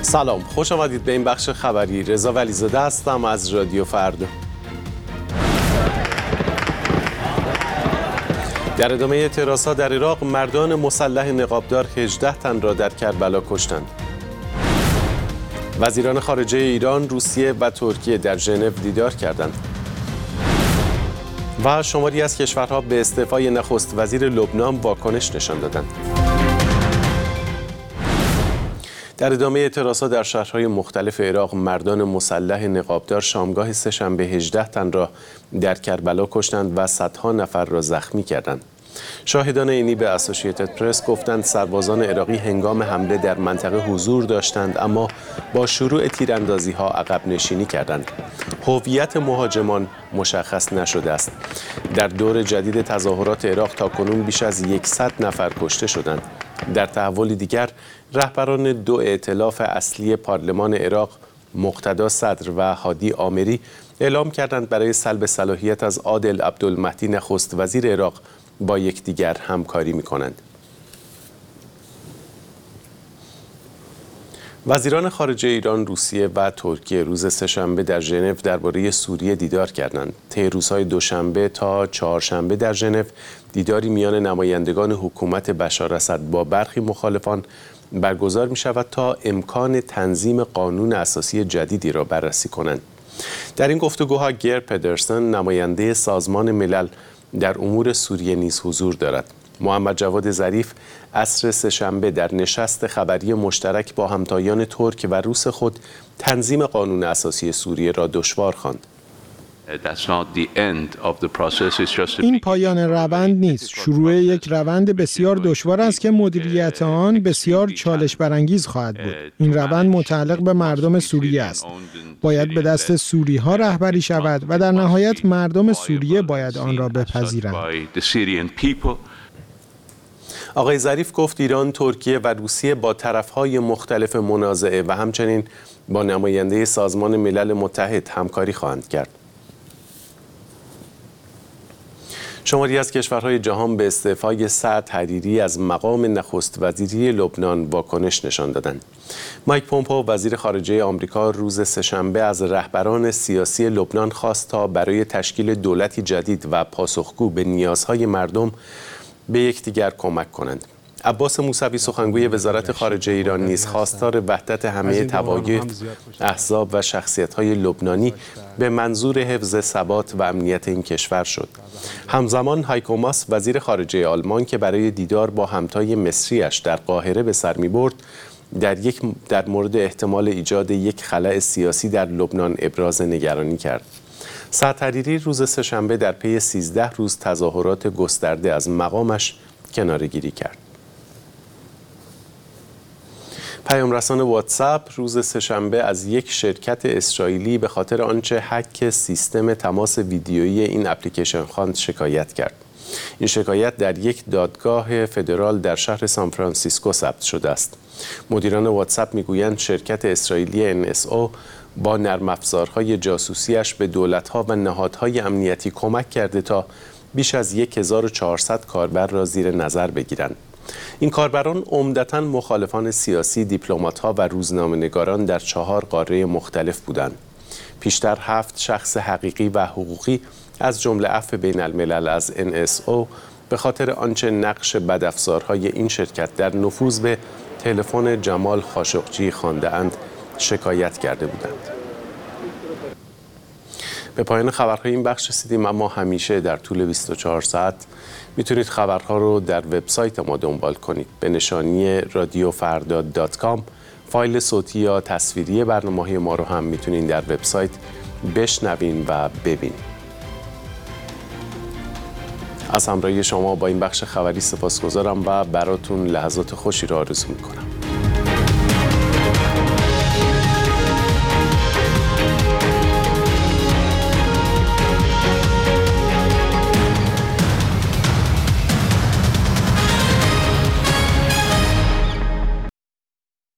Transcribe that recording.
سلام، خوش آمدید به این بخش خبری. رضا ولیزاده هستم از رادیو فردا. در ادامه اعتراضها در عراق، مردان مسلح نقابدار 18 تن را در کربلا کشتند. وزیران خارجه ایران، روسیه و ترکیه در ژنو دیدار کردند. و شماری از کشورها به استعفای نخست وزیر لبنان واکنش نشان دادند. در ادامه اعتراضها در شهرهای مختلف عراق، مردان مسلح نقابدار شامگاه سه‌شنبه 18 تن را در کربلا کشتند و صدها نفر را زخمی کردند. شاهدان عینی به اسوسییتد پرس گفتند سربازان عراقی هنگام حمله در منطقه حضور داشتند، اما با شروع تیراندازی‌ها عقب نشینی کردند. هویت مهاجمان مشخص نشده است. در دور جدید تظاهرات عراق تاکنون بیش از 100 نفر کشته شدند. در تحولی دیگر، رهبران دو ائتلاف اصلی پارلمان عراق، مقتدا صدر و هادی آمری، اعلام کردند برای سلب صلاحیت از عادل عبدالمهدی نخست وزیر عراق با یکدیگر همکاری می‌کنند. وزیران خارجه ایران، روسیه و ترکیه روز سه‌شنبه در ژنو درباره سوریه دیدار کردند. طی روزهای دوشنبه تا چهارشنبه در ژنو دیداری میان نمایندگان حکومت بشار اسد با برخی مخالفان برگزار می‌شود تا امکان تنظیم قانون اساسی جدیدی را بررسی کنند. در این گفتگوها گیر پدرسن، نماینده سازمان ملل در امور سوریه نیز حضور دارد. محمد جواد ظریف عصر سه‌شنبه در نشست خبری مشترک با همتایان ترک و روس خود تنظیم قانون اساسی سوریه را دشوار خواند. این پایان روند نیست، شروع یک روند بسیار دشوار است که مدیریت آن بسیار چالش برانگیز خواهد بود. این روند متعلق به مردم سوریه است. باید به دست سوری‌ها رهبری شود و در نهایت مردم سوریه باید آن را بپذیرند. آقای ظریف گفت ایران، ترکیه و روسیه با طرف‌های مختلف منازعه و همچنین با نماینده سازمان ملل متحد همکاری خواهند کرد. شماری از کشورهای جهان به استعفای سعد حریری از مقام نخست وزیری لبنان واکنش نشان دادند. مایک پومپئو، وزیر خارجه آمریکا، روز سه‌شنبه از رهبران سیاسی لبنان خواست تا برای تشکیل دولتی جدید و پاسخگو به نیازهای مردم به یکدیگر کمک کنند. عباس موسوی، سخنگوی وزارت خارجه ایران، نیز خواستار وحدت همه طوایف، احزاب و شخصیت‌های لبنانی به منظور حفظ ثبات و امنیت این کشور شد. همزمان هایکو ماس، وزیر خارجه آلمان، که برای دیدار با همتای مصریش در قاهره به سر می‌برد، در مورد احتمال ایجاد یک خلأ سیاسی در لبنان ابراز نگرانی کرد. سعد حریری روز سه‌شنبه در پی 13 روز تظاهرات گسترده از مقامش کناره‌گیری کرد. پیامرسان واتساپ روز سه‌شنبه از یک شرکت اسرائیلی به خاطر آنچه هک سیستم تماس ویدیویی این اپلیکیشن خواند شکایت کرد. این شکایت در یک دادگاه فدرال در شهر سانفرانسیسکو ثبت شده است. مدیران واتساپ میگویند شرکت اسرائیلی NSO با نرم افزارهای جاسوسیش به دولت‌ها و نهادهای امنیتی کمک کرده تا بیش از 1400 کاربر را زیر نظر بگیرند. این کاربران عمدتاً مخالفان سیاسی، دیپلمات‌ها و روزنامه‌نگاران در 4 قاره مختلف بودند. پیشتر 7 شخص حقیقی و حقوقی از جمله عفو بین الملل از NSO به خاطر آنچه نقش بدافزارهای این شرکت در نفوذ به تلفن جمال خاشقجی خوانده‌اند شکایت کرده بودند. به پایان خبرهای این بخش رسیدیم، اما همیشه در طول 24 ساعت میتونید خبرها رو در وبسایت ما دنبال کنید به نشانی radiofarda.com. فایل صوتی یا تصویری برنامه‌های ما رو هم میتونید در وبسایت بشنوین و ببینید. از همراهی شما با این بخش خبری سپاسگزارم و براتون لحظات خوشی را آرزو میکنم.